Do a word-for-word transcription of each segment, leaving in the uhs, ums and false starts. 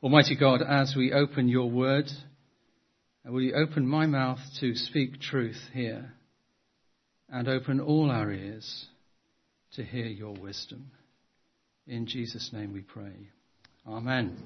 Almighty God, as we open your word, will you open my mouth to speak truth here and open all our ears to hear your wisdom. In Jesus' name we pray. Amen.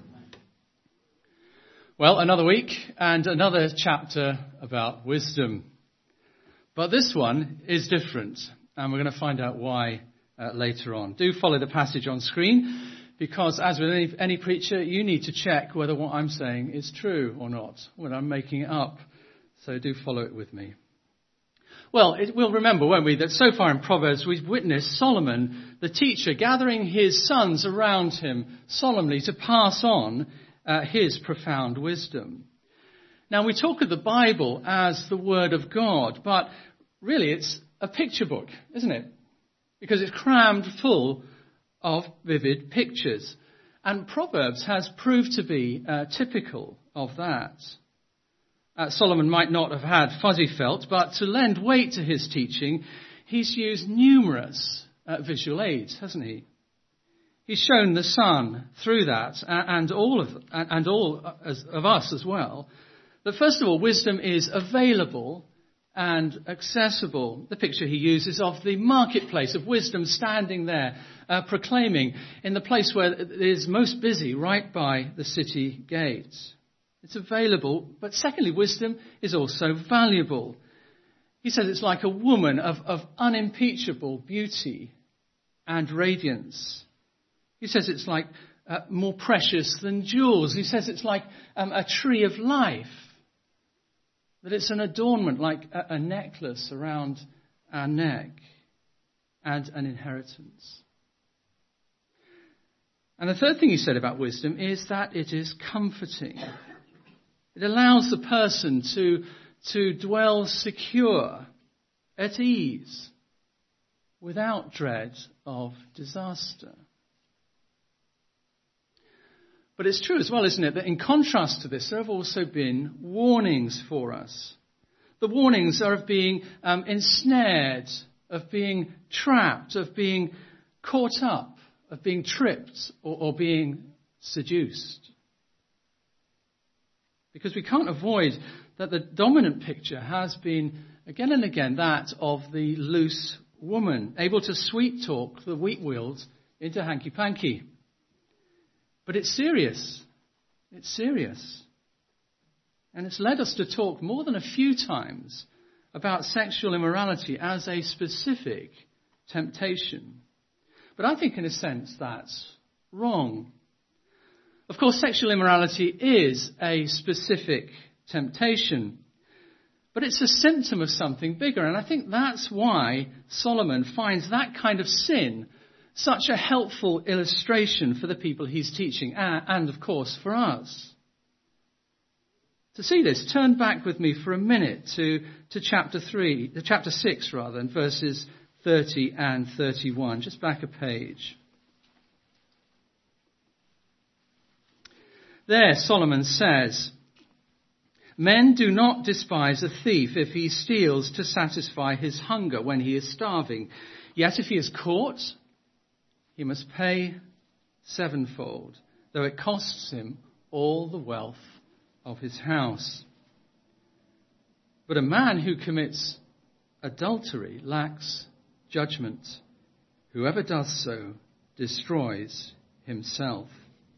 Well, another week and another chapter about wisdom. But this one is different, and we're going to find out why uh, later on. Do follow the passage on screen, because as with any, any preacher, you need to check whether what I'm saying is true or not, when I'm making it up. So do follow it with me. Well, it, we'll remember, won't we, that so far in Proverbs we've witnessed Solomon, the teacher, gathering his sons around him solemnly to pass on uh, his profound wisdom. Now, we talk of the Bible as the Word of God, but really it's a picture book, isn't it? Because it's crammed full of vivid pictures. And Proverbs has proved to be uh, typical of that. Uh, Solomon might not have had fuzzy felt, but to lend weight to his teaching, he's used numerous uh, visual aids, hasn't he? He's shown the sun through that, uh, and all of and all as, of us as well, that first of all, wisdom is available and accessible. The picture he uses of the marketplace of wisdom standing there, uh, proclaiming in the place where it is most busy, right by the city gates. It's available, but secondly, wisdom is also valuable. He says it's like a woman of, of unimpeachable beauty and radiance. He says it's like uh, more precious than jewels. He says it's like um, a tree of life. That it's an adornment like a, a necklace around our neck and an inheritance. And the third thing he said about wisdom is that it is comforting. It allows the person to, to dwell secure, at ease, without dread of disaster. But it's true as well, isn't it, that in contrast to this, there have also been warnings for us. The warnings are of being um, ensnared, of being trapped, of being caught up, of being tripped or, or being seduced. Because we can't avoid that the dominant picture has been, again and again, that of the loose woman, able to sweet talk the wheat wheels into hanky-panky. But it's serious. It's serious. And it's led us to talk more than a few times about sexual immorality as a specific temptation. But I think in a sense that's wrong. Of course, sexual immorality is a specific temptation. But it's a symptom of something bigger. And I think that's why Solomon finds that kind of sin such a helpful illustration for the people he's teaching, and of course for us. To see this, turn back with me for a minute to, to chapter three, to chapter six rather, and verses thirty and thirty-one. Just back a page. There, Solomon says, "Men do not despise a thief if he steals to satisfy his hunger when he is starving. Yet if he is caught, he must pay sevenfold, though it costs him all the wealth of his house. But a man who commits adultery lacks judgment. Whoever does so destroys himself."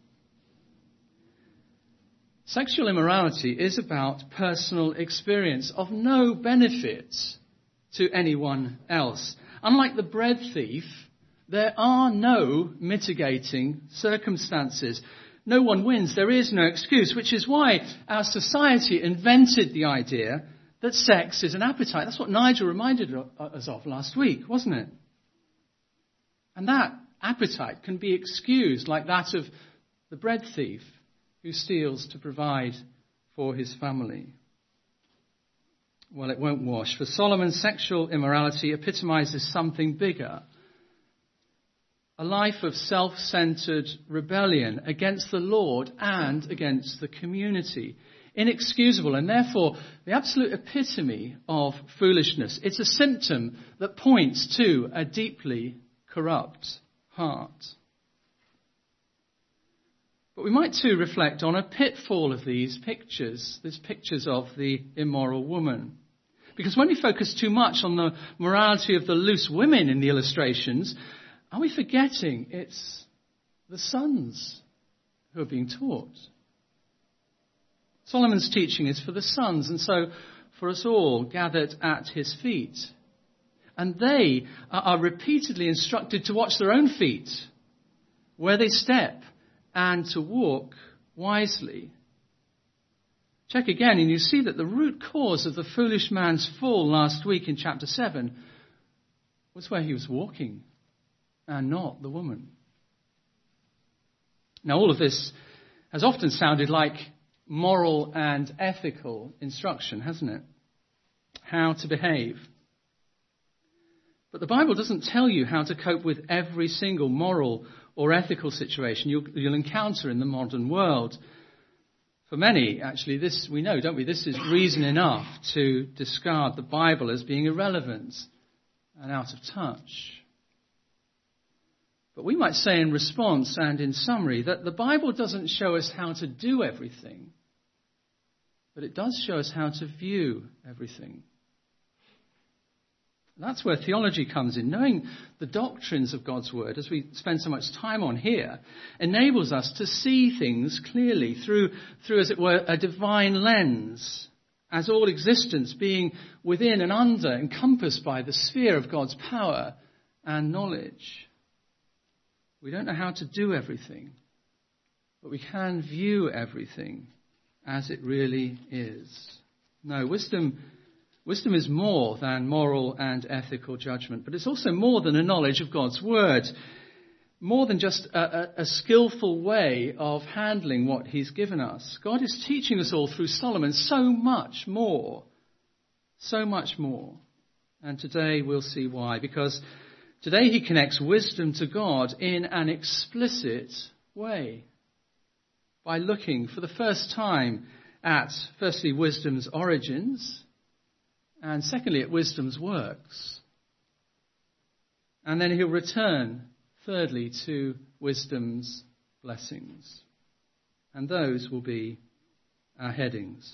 Sexual immorality is about personal experience of no benefit to anyone else. Unlike the bread thief, there are no mitigating circumstances. No one wins. There is no excuse, which is why our society invented the idea that sex is an appetite. That's what Nigel reminded us of last week, wasn't it? And that appetite can be excused like that of the bread thief who steals to provide for his family. Well, it won't wash. For Solomon, sexual immorality epitomizes something bigger. A life of self-centered rebellion against the Lord and against the community. Inexcusable and therefore the absolute epitome of foolishness. It's a symptom that points to a deeply corrupt heart. But we might too reflect on a pitfall of these pictures, these pictures of the immoral woman. Because when we focus too much on the morality of the loose women in the illustrations, are we forgetting it's the sons who are being taught? Solomon's teaching is for the sons, and so for us all gathered at his feet. And they are repeatedly instructed to watch their own feet, where they step, and to walk wisely. Check again, and you see that the root cause of the foolish man's fall last week in chapter seven was where he was walking, and not the woman. Now, all of this has often sounded like moral and ethical instruction, hasn't it? How to behave. But the Bible doesn't tell you how to cope with every single moral or ethical situation you'll, you'll encounter in the modern world. For many, actually, this we know, don't we? This is reason enough to discard the Bible as being irrelevant and out of touch. But we might say in response and in summary that the Bible doesn't show us how to do everything, but it does show us how to view everything. That's where theology comes in. Knowing the doctrines of God's word, as we spend so much time on here, enables us to see things clearly through, through, as it were, a divine lens, as all existence being within and under, encompassed by the sphere of God's power and knowledge. We don't know how to do everything, but we can view everything as it really is. No, wisdom Wisdom is more than moral and ethical judgment, but it's also more than a knowledge of God's word, more than just a, a, a skillful way of handling what he's given us. God is teaching us all through Solomon so much more, so much more. And today we'll see why, because today he connects wisdom to God in an explicit way by looking for the first time at, firstly, wisdom's origins, and secondly, at wisdom's works. And then he'll return, thirdly, to wisdom's blessings. And those will be our headings.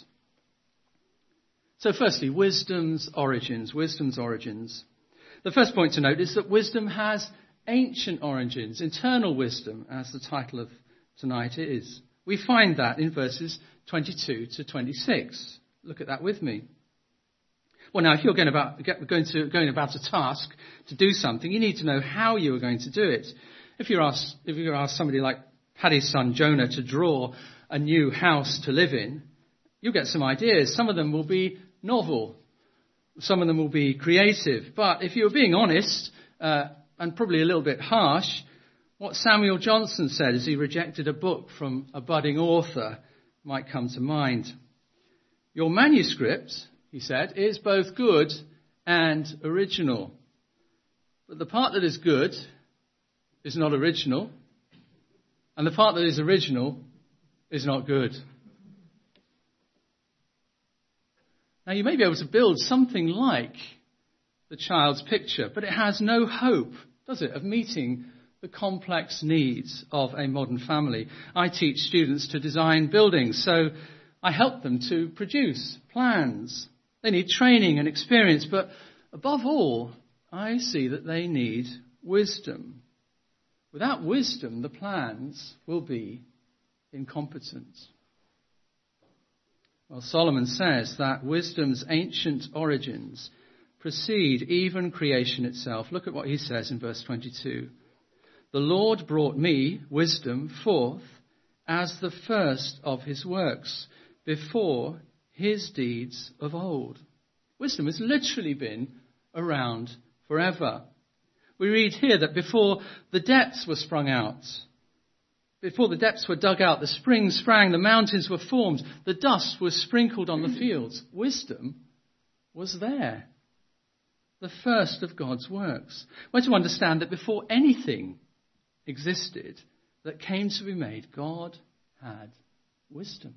So firstly, wisdom's origins. Wisdom's origins. The first point to note is that wisdom has ancient origins. Eternal wisdom, as the title of tonight is. We find that in verses twenty-two to twenty-six. Look at that with me. Well, now, if you're going about, going, to, going about a task to do something, you need to know how you are going to do it. If you're asked, if you ask somebody like Paddy's son Jonah to draw a new house to live in, you'll get some ideas. Some of them will be novel. Some of them will be creative. But if you're being honest, uh, and probably a little bit harsh, what Samuel Johnson said as he rejected a book from a budding author might come to mind. Your manuscript, he said, is both good and original. But the part that is good is not original, and the part that is original is not good. Now, you may be able to build something like the child's picture, but it has no hope, does it, of meeting the complex needs of a modern family. I teach students to design buildings, so I help them to produce plans. They need training and experience, but above all, I see that they need wisdom. Without wisdom, the plans will be incompetent. Well, Solomon says that wisdom's ancient origins precede even creation itself. Look at what he says in verse twenty-two. The Lord brought me, wisdom, forth as the first of his works, before his deeds of old. Wisdom has literally been around forever. We read here that before the depths were sprung out, before the depths were dug out, the springs sprang, the mountains were formed, the dust was sprinkled on the fields. Wisdom was there. The first of God's works. We're to understand that before anything existed that came to be made, God had wisdom.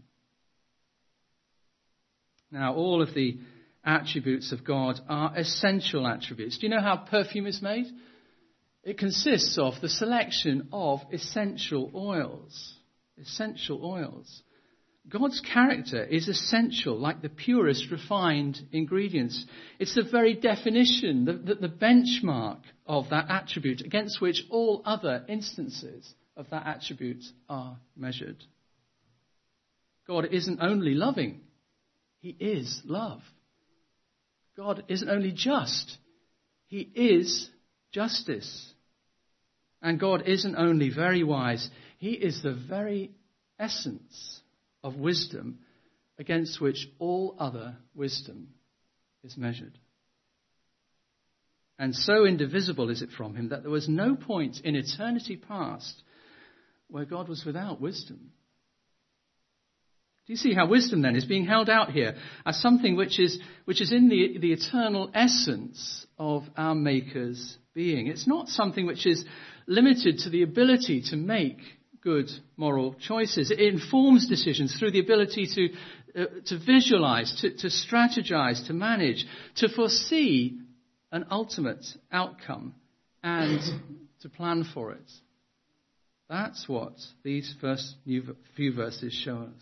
Now, all of the attributes of God are essential attributes. Do you know how perfume is made? It consists of the selection of essential oils. essential oils. God's character is essential, like the purest refined ingredients. It's the very definition, the, the, the benchmark of that attribute against which all other instances of that attribute are measured. God isn't only loving, he is love. God isn't only just, he is justice. And God isn't only very wise, he is the very essence of wisdom against which all other wisdom is measured. And so indivisible is it from him that there was no point in eternity past where God was without wisdom. Do you see how wisdom then is being held out here as something which is which is in the, the eternal essence of our Maker's being? It's not something which is limited to the ability to make good moral choices. It informs decisions through the ability to uh, to visualize, to, to strategize, to manage, to foresee an ultimate outcome and to plan for it. That's what these first few verses show us.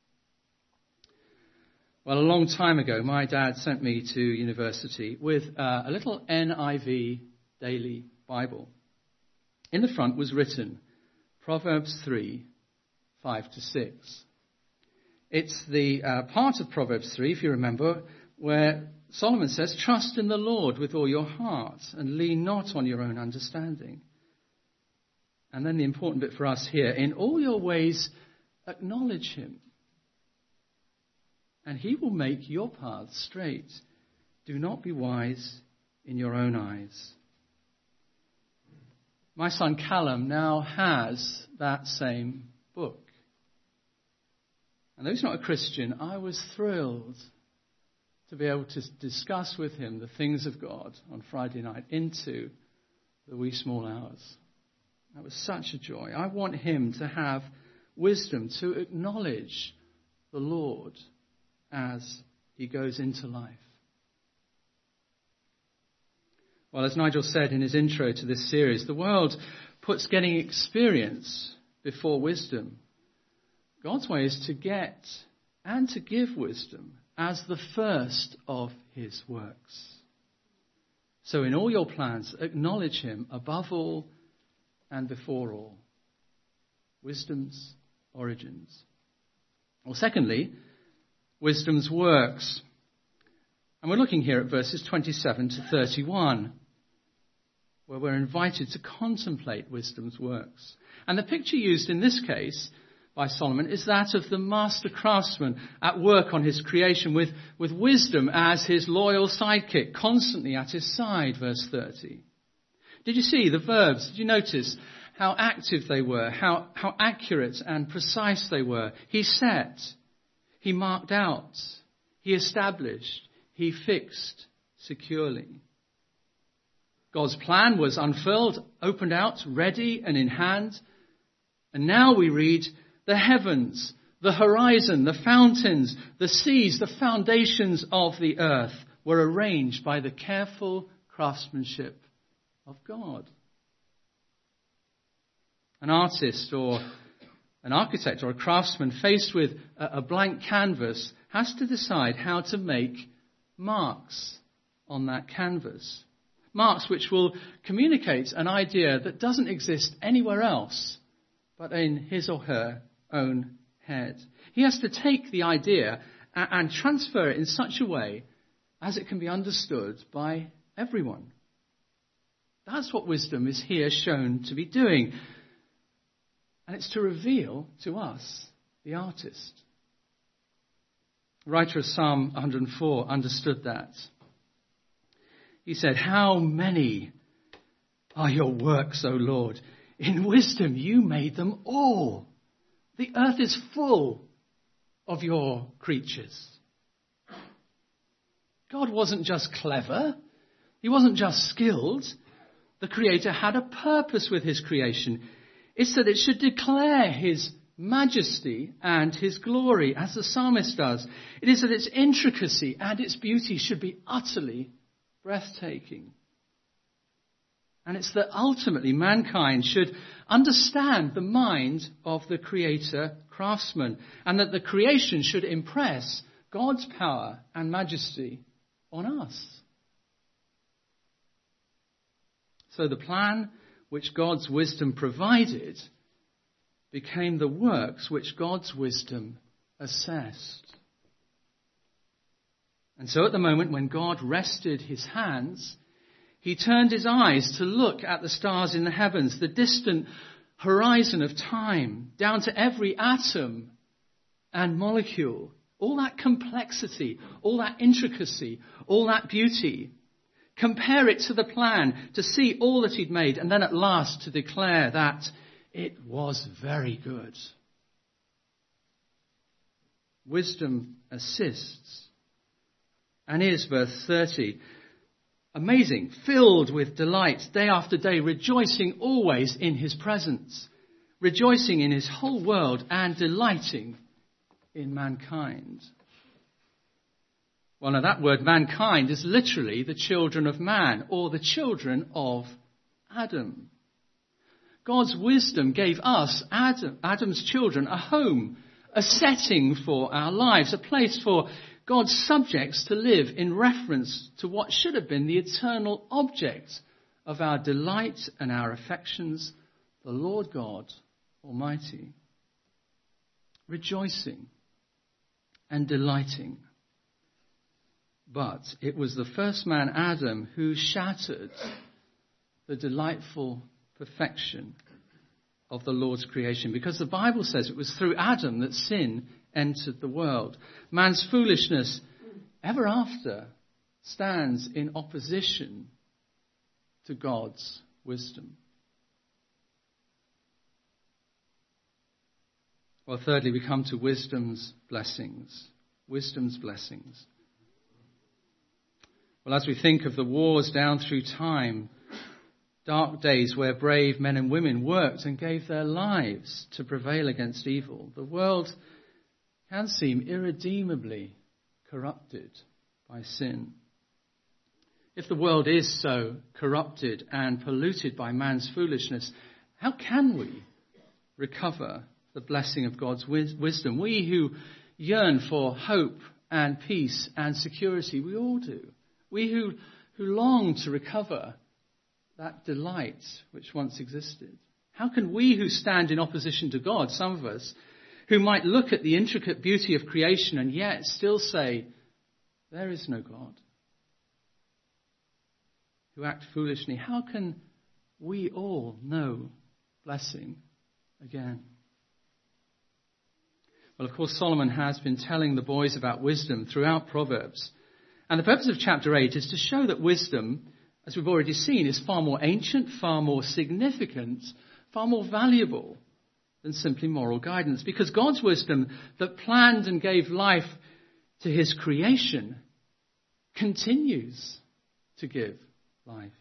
Well, a long time ago, my dad sent me to university with uh, a little N I V daily Bible. In the front was written Proverbs three, five to six. It's the uh, part of Proverbs three, if you remember, where Solomon says, trust in the Lord with all your heart and lean not on your own understanding. And then the important bit for us here, in all your ways acknowledge him, and he will make your path straight. Do not be wise in your own eyes. My son Callum now has that same book. And though he's not a Christian, I was thrilled to be able to discuss with him the things of God on Friday night into the wee small hours. That was such a joy. I want him to have wisdom to acknowledge the Lord as he goes into life. Well, as Nigel said in his intro to this series, the world puts getting experience before wisdom. God's way is to get and to give wisdom as the first of his works. So in all your plans, acknowledge him above all and before all. Wisdom's origins. Well, secondly, wisdom's works. And we're looking here at verses twenty-seven to thirty-one, where we're invited to contemplate wisdom's works. And the picture used in this case by Solomon is that of the master craftsman at work on his creation with, with wisdom as his loyal sidekick, constantly at his side, verse thirty. Did you see the verbs? Did you notice how active they were, how, how accurate and precise they were? He set, he marked out, he established, he fixed securely. God's plan was unfurled, opened out, ready and in hand. And now we read, the heavens, the horizon, the fountains, the seas, the foundations of the earth were arranged by the careful craftsmanship of God. An artist or an architect or a craftsman faced with a blank canvas has to decide how to make marks on that canvas. Marks which will communicate an idea that doesn't exist anywhere else but in his or her own head. He has to take the idea and transfer it in such a way as it can be understood by everyone. That's what wisdom is here shown to be doing. And it's to reveal to us the artist. The writer of Psalm one hundred four understood that. He said, how many are your works, O Lord? In wisdom you made them all. The earth is full of your creatures. God wasn't just clever. He wasn't just skilled. The Creator had a purpose with his creation. It's that it should declare his majesty and his glory, as the psalmist does. It is that its intricacy and its beauty should be utterly breathtaking. And it's that ultimately mankind should understand the mind of the creator craftsman, and that the creation should impress God's power and majesty on us. So the plan which God's wisdom provided became the works which God's wisdom assessed. And so at the moment when God rested his hands, he turned his eyes to look at the stars in the heavens, the distant horizon of time, down to every atom and molecule, all that complexity, all that intricacy, all that beauty. Compare it to the plan, to see all that he'd made, and then at last to declare that it was very good. Wisdom assists. And is, verse thirty, amazing, filled with delight, day after day, rejoicing always in his presence, rejoicing in his whole world and delighting in mankind. Well, now that word mankind is literally the children of man, or the children of Adam. God's wisdom gave us, Adam, Adam's children, a home, a setting for our lives, a place for God's subjects to live in reference to what should have been the eternal object of our delight and our affections, the Lord God Almighty. Rejoicing and delighting. But it was the first man, Adam, who shattered the delightful perfection of the Lord's creation. Because the Bible says it was through Adam that sin entered the world. Man's foolishness ever after stands in opposition to God's wisdom. Well, thirdly, we come to wisdom's blessings. Wisdom's blessings. Well, as we think of the wars down through time, dark days where brave men and women worked and gave their lives to prevail against evil, the world can seem irredeemably corrupted by sin. If the world is so corrupted and polluted by man's foolishness, how can we recover the blessing of God's wisdom? We who yearn for hope and peace and security, we all do. We who, who long to recover that delight which once existed. How can we who stand in opposition to God, some of us, who might look at the intricate beauty of creation and yet still say, there is no God, who act foolishly, how can we all know blessing again? Well, of course, Solomon has been telling the boys about wisdom throughout Proverbs. And the purpose of chapter eight is to show that wisdom, as we've already seen, is far more ancient, far more significant, far more valuable than simply moral guidance. Because God's wisdom that planned and gave life to his creation continues to give life.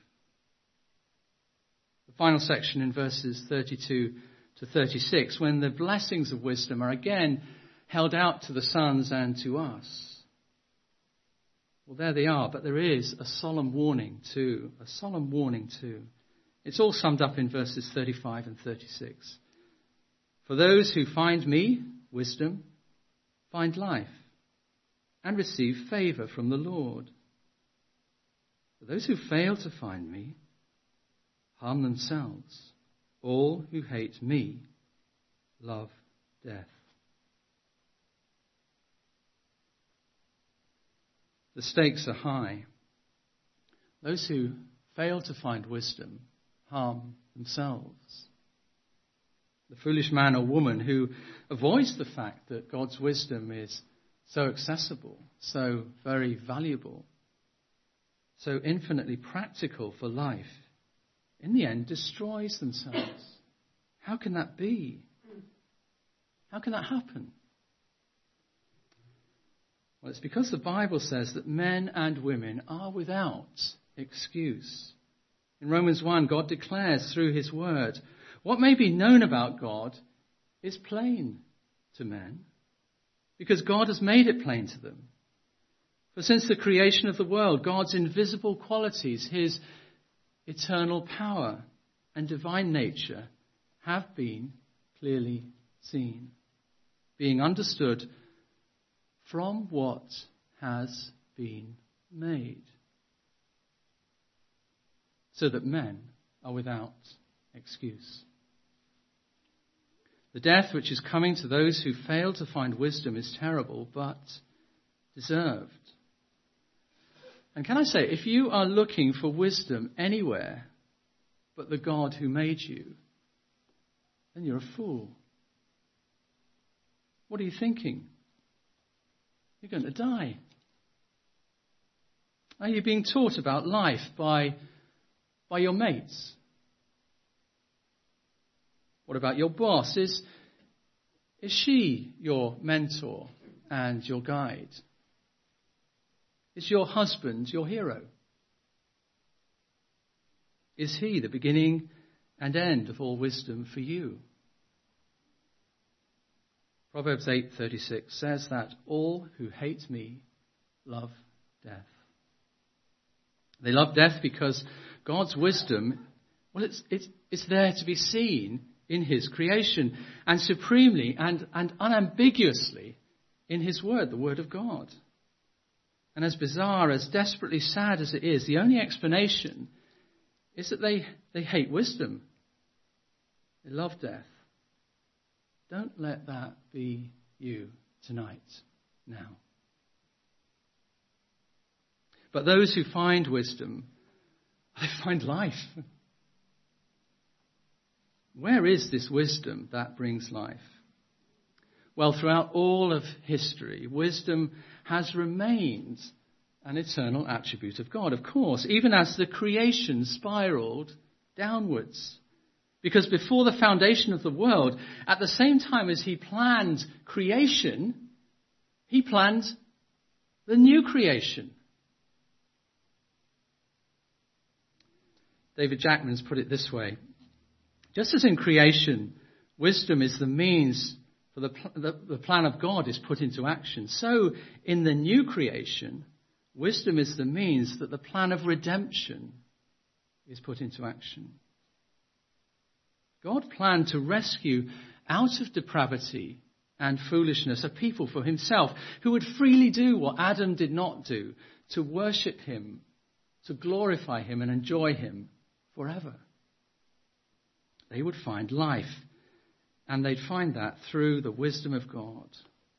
The final section in verses thirty-two to thirty-six, when the blessings of wisdom are again held out to the sons and to us. Well, there they are, but there is a solemn warning too, a solemn warning too. It's all summed up in verses thirty-five and thirty-six. For those who find me, wisdom, find life and receive favor from the Lord. For those who fail to find me harm themselves. All who hate me love death. The stakes are high. Those who fail to find wisdom harm themselves. The foolish man or woman who avoids the fact that God's wisdom is so accessible, so very valuable, so infinitely practical for life, in the end destroys themselves. How can that be? How can that happen? Well, it's because the Bible says that men and women are without excuse. In Romans one, God declares through his word, what may be known about God is plain to men, because God has made it plain to them. For since the creation of the world, God's invisible qualities, his eternal power and divine nature have been clearly seen, being understood from what has been made, so that men are without excuse. The death which is coming to those who fail to find wisdom is terrible, but deserved. And can I say, if you are looking for wisdom anywhere but the God who made you, then you're a fool. What are you thinking? You're going to die. Are you being taught about life by, by your mates? What about your boss? Is, is she your mentor and your guide? Is your husband your hero? Is he the beginning and end of all wisdom for you? Proverbs eight thirty-six says that all who hate me love death. They love death because God's wisdom, well, it's, it's, it's there to be seen in his creation, and supremely and, and unambiguously in his word, the word of God. And as bizarre, as desperately sad as it is, the only explanation is that they, they hate wisdom. They love death. Don't let that be you tonight, now. But those who find wisdom, they find life. Where is this wisdom that brings life? Well, throughout all of history, wisdom has remained an eternal attribute of God, of course, even as the creation spiraled downwards. Because before the foundation of the world, at the same time as he planned creation, he planned the new creation. David Jackman's put it this way: just as in creation, wisdom is the means for the, the, the plan of God is put into action, so in the new creation, wisdom is the means that the plan of redemption is put into action. God planned to rescue out of depravity and foolishness a people for himself who would freely do what Adam did not do, to worship him, to glorify him and enjoy him forever. They would find life, and they'd find that through the wisdom of God.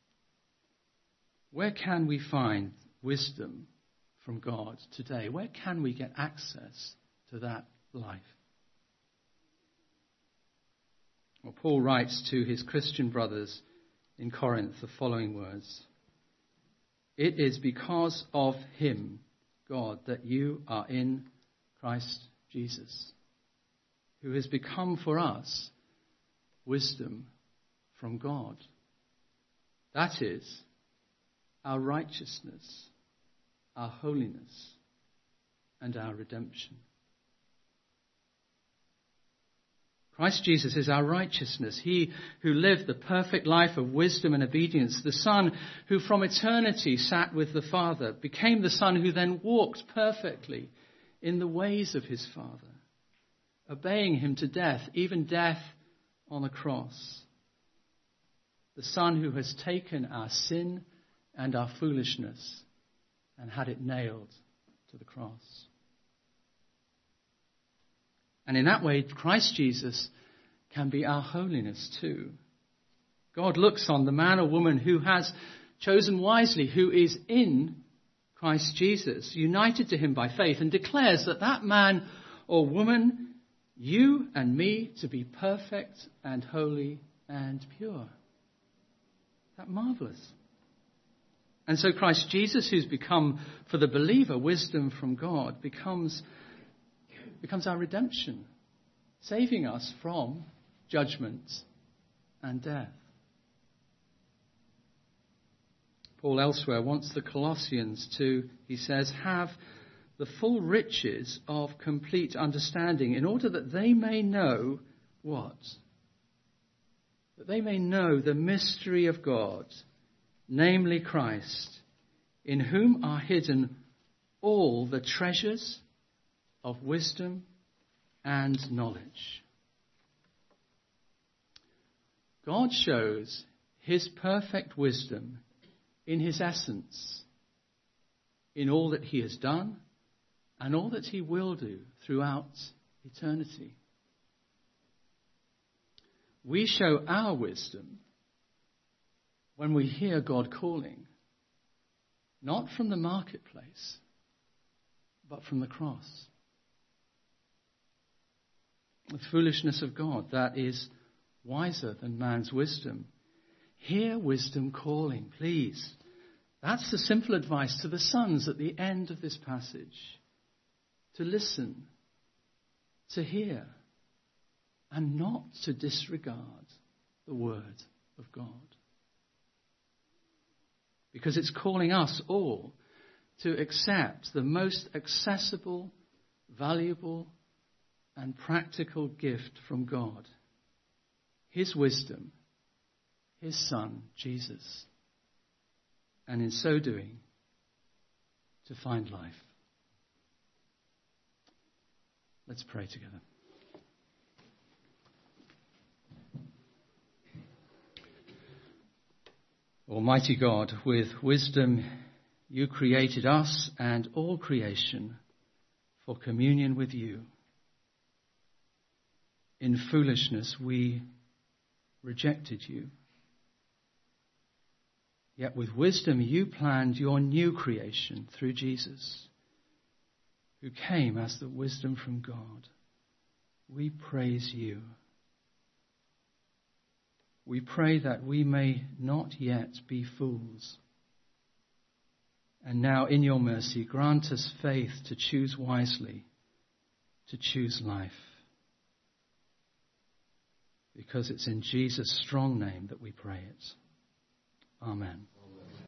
Where can we find wisdom from God today? Where can we get access to that life? Well, Paul writes to his Christian brothers in Corinth the following words: "It is because of him, God, that you are in Christ Jesus, who has become for us wisdom from God. That is our righteousness, our holiness, and our redemption." Christ Jesus is our righteousness. He who lived the perfect life of wisdom and obedience, the Son who from eternity sat with the Father, became the Son who then walked perfectly in the ways of his Father, obeying him to death, even death on the cross. The Son who has taken our sin and our foolishness and had it nailed to the cross. And in that way, Christ Jesus can be our holiness too. God looks on the man or woman who has chosen wisely, who is in Christ Jesus, united to him by faith, and declares that that man or woman, you and me, to be perfect and holy and pure. Isn't that marvelous? And so Christ Jesus, who's become for the believer wisdom from God, becomes becomes our redemption, saving us from judgment and death. Paul elsewhere wants the Colossians to, he says, have the full riches of complete understanding, in order that they may know what? That they may know the mystery of God, namely Christ, in whom are hidden all the treasures of wisdom and knowledge. God shows his perfect wisdom in his essence, in all that he has done and all that he will do throughout eternity. We show our wisdom when we hear God calling, not from the marketplace, but from the cross. The foolishness of God, that is wiser than man's wisdom. Hear wisdom calling, please. That's the simple advice to the sons at the end of this passage. To listen, to hear, and not to disregard the word of God. Because it's calling us all to accept the most accessible, valuable, and practical gift from God. His wisdom, his Son, Jesus. And in so doing, to find life. Let's pray together. Almighty God, with wisdom you created us and all creation for communion with you. In foolishness we rejected you. Yet with wisdom you planned your new creation through Jesus, who came as the wisdom from God. We praise you. We pray that we may not yet be fools. And now in your mercy grant us faith to choose wisely, to choose life. Because it's in Jesus' strong name that we pray it. Amen.